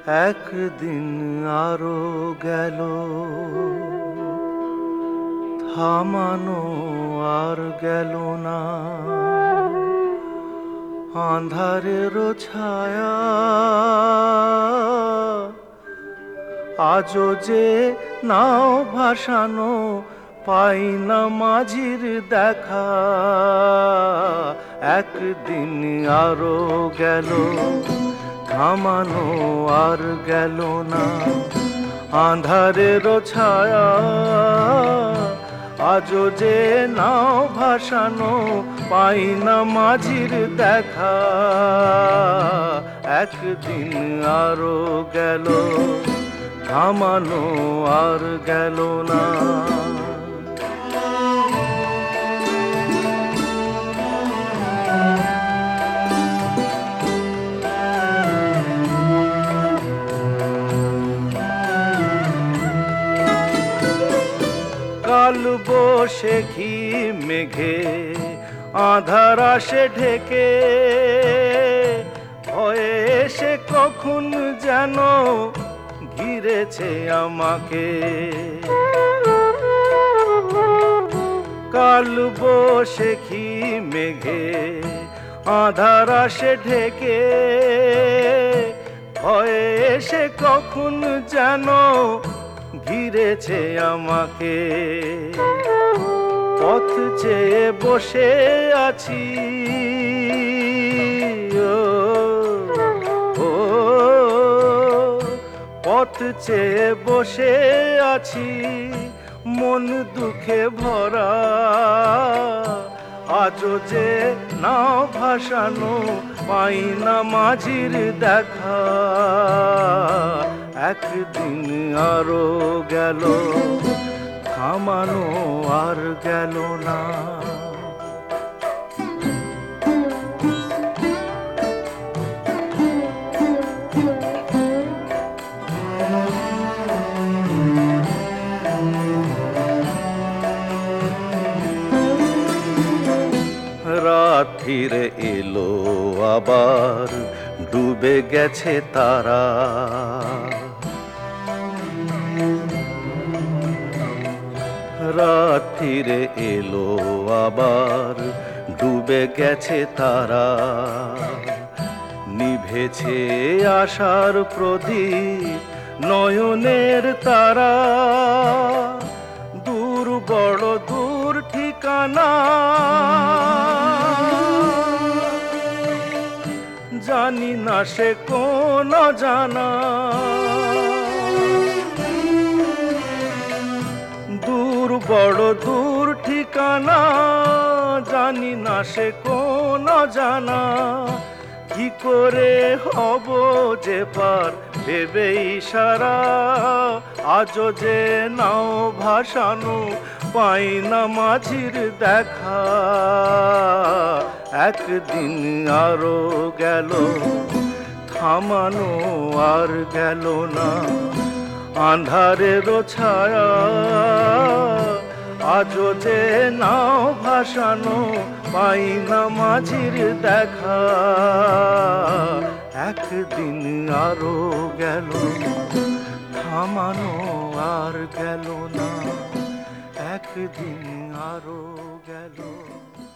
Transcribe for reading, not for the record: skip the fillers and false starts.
একদিন আরো গেল, থামানো আর গেল না। আঁধারের ছায়া আজও যে নাও ভাসানো, পাই না মাঝির দেখা। একদিন আরো গেল, থামানো আর গেল না। আঁধারের ছায়া আজও যে নাও ভাসানো, পাই না মাঝির দেখা। একদিন আরো গেল, থামানো আর গেল না। কাল বৈশাখী মেঘে আঁধার আসে ঢেকে, ভয়ে এসে কখন যেন ঘিরেছে আমাকে। কাল বৈশাখী মেঘে আঁধার আসে ঢেকে, ভয়ে এসে কখন যেন ঘিরেছে আমাকে। পথ চেয়ে বসে আছি, ও পথ চেয়ে বসে আছি, মন দুঃখে ভরা। আজও যে নাও ভাসানো, পাই না মাঝির দেখা। একদিন আরো গেল, থামানো আর গেল না। রাত ফিরে এলো আবার, ডুবে গেছে তারা। রাত ফিরে এলো আবার, ডুবে গেছে তারা। নিভেছে আশার প্রদীপ, নয়নের তারা। দূর বড় দূর ঠিকানা, জানি না সে কোন জানা। দূর বড় দূর ঠিকানা, জানি না সে কোন জানা। কি করে হব যে পার, ভেবে ইশারা। আজও যে নাও ভাসানো, পাই না মাঝির দেখা। একদিন আরো গেল, থামানো আর গেল না। আঁধারের ছায়া আজও যে নাও ভাসানো, পাই না মাঝির দেখা। একদিন আরো গেল, থামানো আর গেল না। একদিন আরো গেল।